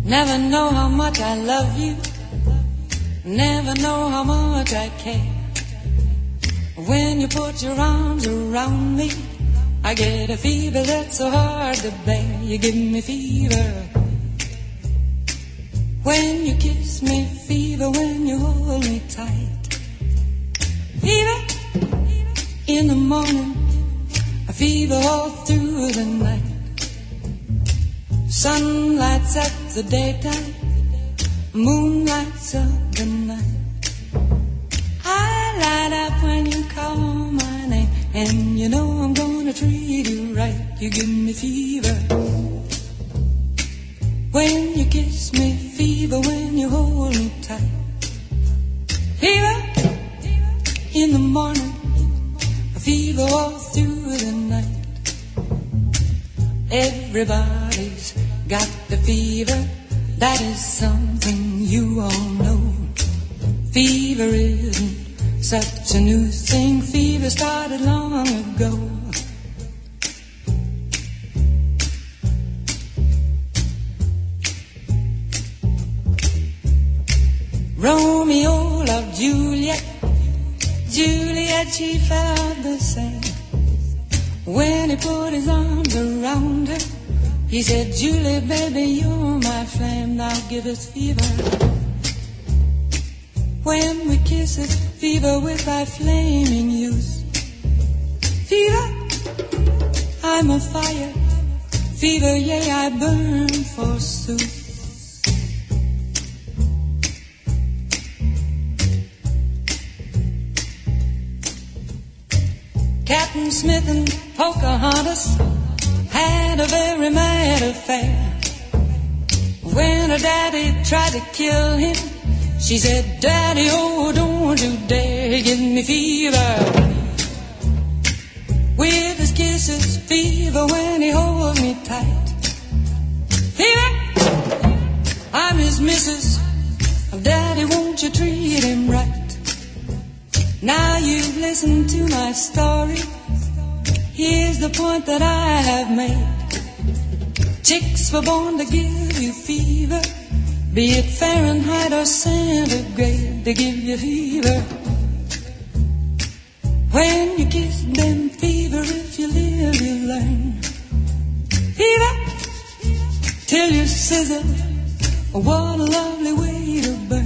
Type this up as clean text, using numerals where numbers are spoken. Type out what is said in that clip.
Never know how much I love you. Never know how much I care. When you put your arms around me, I get a fever that's so hard to bear. You give me fever when you kiss me, fever when you hold me tight. Fever in the morning, a fever all through the night. Sun lights up the daytime, moon lights up the night. I light up when you call my name, and you know I'm gonna treat you right. You give me fever when you kiss me, fever when you hold me tight. Fever in the morning, a fever all through the night. Everybody's got the fever, that is something you all know. Fever isn't such a new thing, fever started long ago. Romeo loved Juliet, Juliet she felt the same. When he put his arms around her, he said, Julie, baby, you're my flame, now give us fever. When we kiss it, fever with our flaming youth. Fever, I'm a fire. Fever, yea, I burn forsooth. Captain Smith and Pocahontas had a very mad affair. When her daddy tried to kill him, she said, Daddy, oh, don't you dare give me fever. With his kisses, fever when he holds me tight. Fever, I'm his missus. Daddy, won't you treat him right? Now you've listened to my story. Here's the point that I have made. Chicks were born to give you fever, be it Fahrenheit or centigrade, they give you fever. When you kiss them, fever, if you live, you learn. Fever, till you sizzle, what a lovely way to burn.